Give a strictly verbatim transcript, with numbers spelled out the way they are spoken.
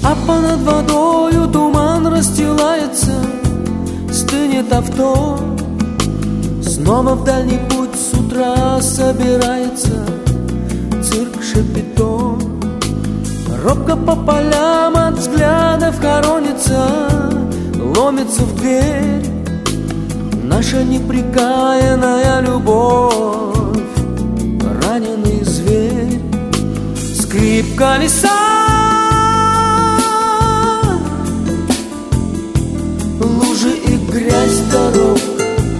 А понад водою туман расстилается, стынет авто. Снова в дальний путь с утра собирается цирк Шапито. Робко по полям от взглядов хоронится, ломится в дверь наша непрекаянная любовь, раненый зверь. Скрип колеса